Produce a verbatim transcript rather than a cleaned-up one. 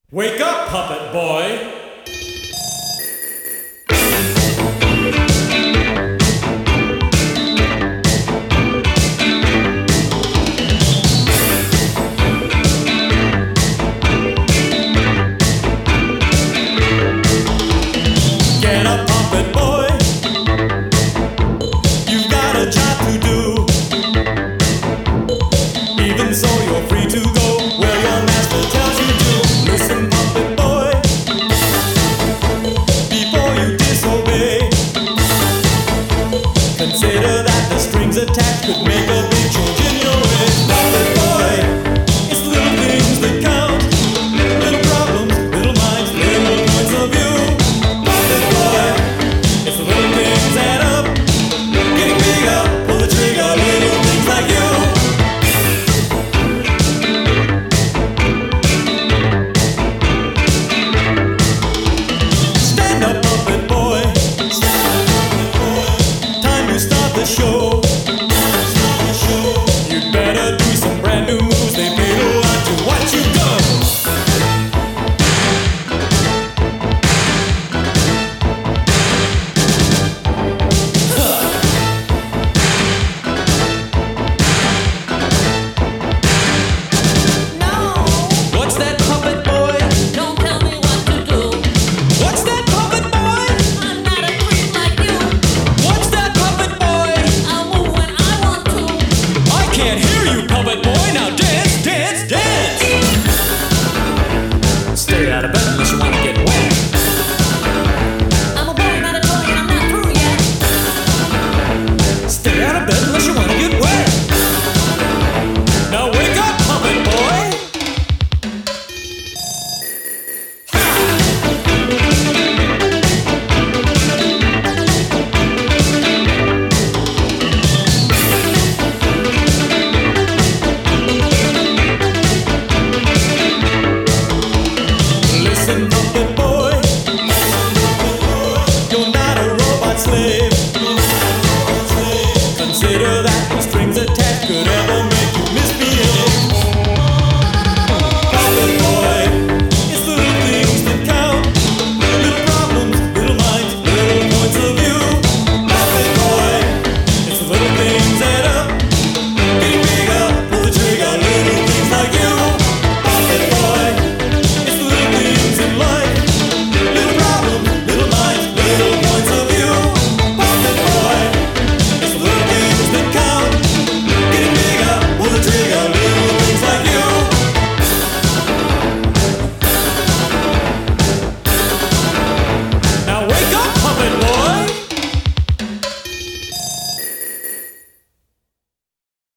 Wake up, puppet boy! Get up, puppet boy. You've got a job to do. Even so, you're free to go where your master tells you to. Listen, puppet boy, before you disobey, consider that the strings attached could make a big change in your way. Puppet boy, it's little things that count. Little problems, little minds, little points of view. Puppet boy, it's the little things add up. Getting bigger, pull the trigger, little things like you. Stand up, puppet boy. Time to start the show. You'd better do some brand new moves. They paid a lot to watch you go. What's that, puppet boy? Don't tell me what to do. What's that, puppet boy? I'm not a creep like you. What's that, puppet boy? I'll move when I want to. I can't hear you, puppet boy. Now dance, dance, dance. Stay out of bed.